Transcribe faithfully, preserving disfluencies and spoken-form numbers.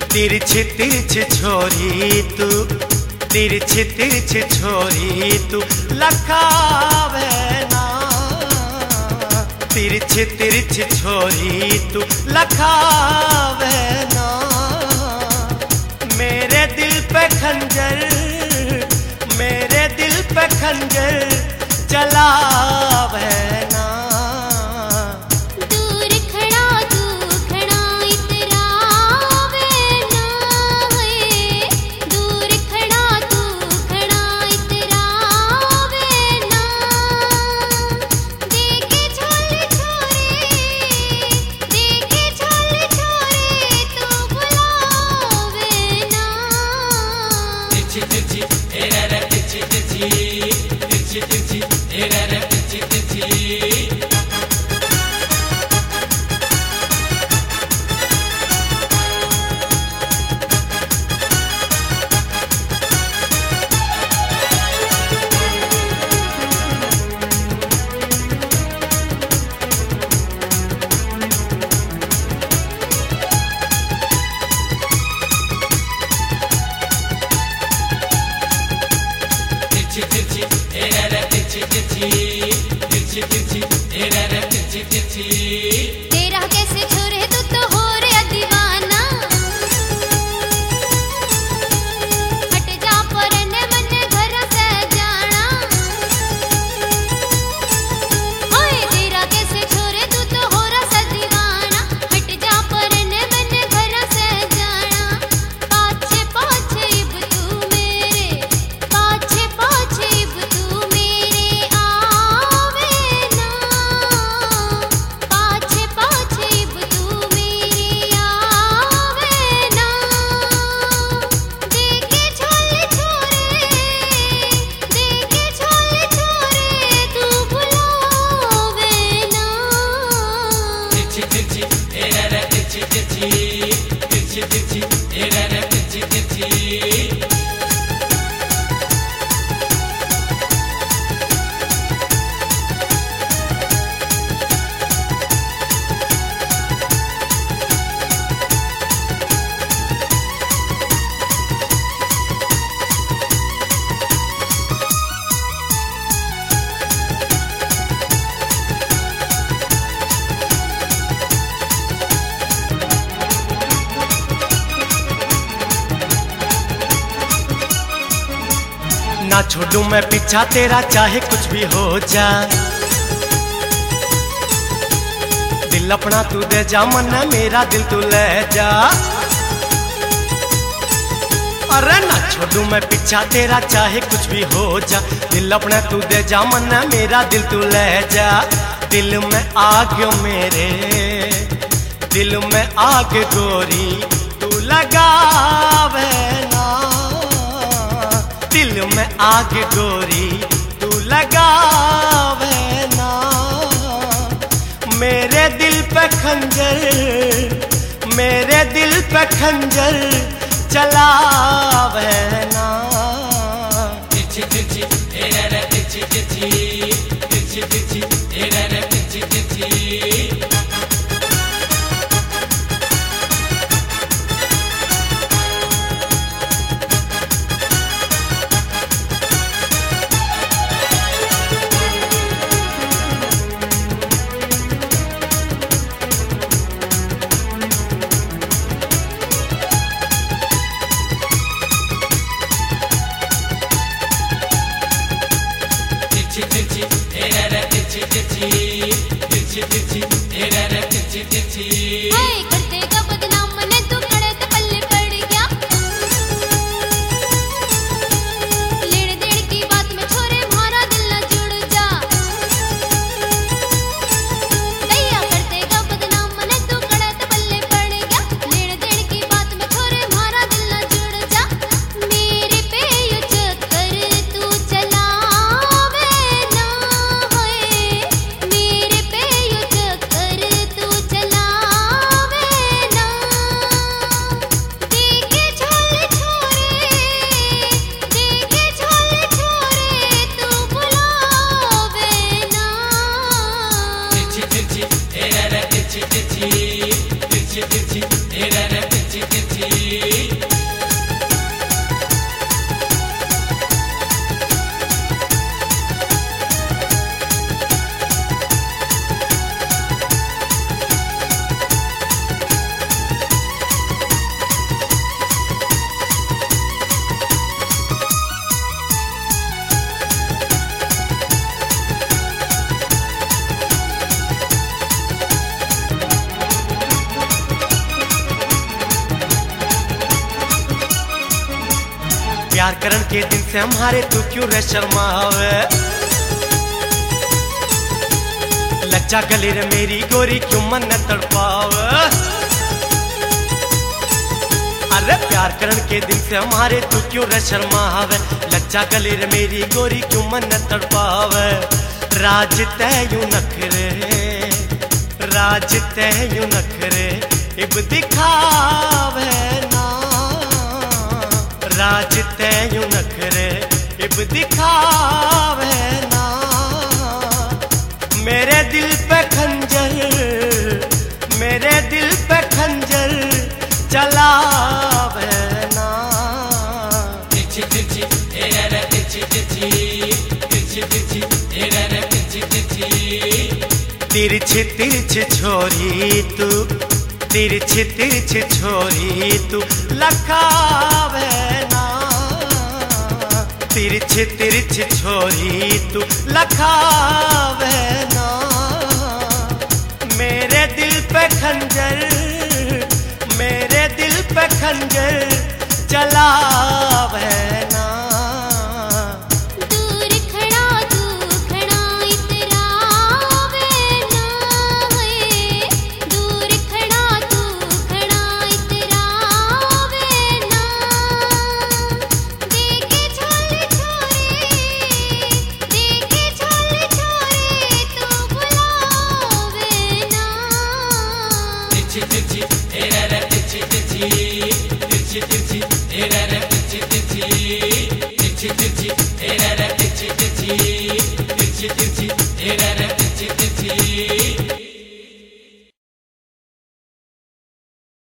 तिरछी तिरछी छोरी तू, तिरछी तिरछी छोरी तू लखावे ना। तिरछी तिरछी छोरी तू लखावे ना। मेरे दिल पे खंजर, मेरे दिल पे खंजर चलावे ना। दूर खड़ा तू खड़ा इतरावे ना है। दूर खड़ा तू खड़ा इतरावे ना। देखे छोले छोरे, देखे छोले छोरे तू बुलावे ना। तिरछी तिरछी तेरा रे तिरछी तिरछी, तिरछी तिरछी तेरा रे तिरछी तिरछी। तिरछी तिरछी तेरा रे तिरछी तिरछी, तिरछी तिरछी तेरा रे तिरछी तिरछी। तेरा कैसे छोरे तू तो हो रे दीवाना। हट जा परने मने घर से जाना। ओए तेरा कैसे छोरे तू तो हो रा दीवाना। हट जा परने मने घर से जाना। पाछे पाछे इब तू मेरे, पाछे पाछे इब तू मेरे आवे ना। पाछे पाछे इब तू मेरे आवे ना। देखे छोले छोरे, देखे छोले छोरे तू बुलावे ना। तिरछी तिरछी तेरा रे तिरछी तिरछी, तिरछी तिरछी तेरा रे तिरछी तिरछी। ना छोड़ू मैं पीछा तेरा चाहे कुछ भी हो जा। दिल अपना तू दे जा, मन मेरा दिल तू ले जा। अरे ना छोड़ू मैं पीछा तेरा चाहे कुछ भी हो जा। दिल अपना तू दे जा, मन मेरा दिल तू ले जा। दिल में आग मेरे, दिल में आग गोरी तू लगावे ना। दिल में आग गोरी तू लगावे ना। मेरे दिल पे खंजर, मेरे दिल पे खंजर चलावे ना। तिरछी तिरछी तेरा रे तिरछी तिरछी, तिरछी तिरछी तेरा रे तिरछी तिरछी। प्यार करन के दिन से हमारे तू क्यों रे शर्मावे। लज्जा गले रे मेरी गोरी क्यों मन न तड़पावे। अरे प्यार करन के दिन से हमारे तू क्यों रे शर्मावे। लज्जा गले रे मेरी गोरी क्यों मन न तड़पावे। राज तय यूं नखरे, राज तय यूं नखरे इब दिखावे ना। राज तय यूं नखरे इब दिखावे ना। मेरे दिल पे खंजर, मेरे दिल पे खंजर चलावे ना। तिरछी तिरछी ए रे रे तिरछी तिरछी, तिरछी तिरछी ए रे रे तिरछी तिरछी। तिरछी तिरछी छोरी तू, तिरछी तिरछी छोरी तू लखावे ना। तिरछी तिरछी छोरी तू लखावे ना। मेरे दिल पे खंजर, मेरे दिल पे खंजर चलावे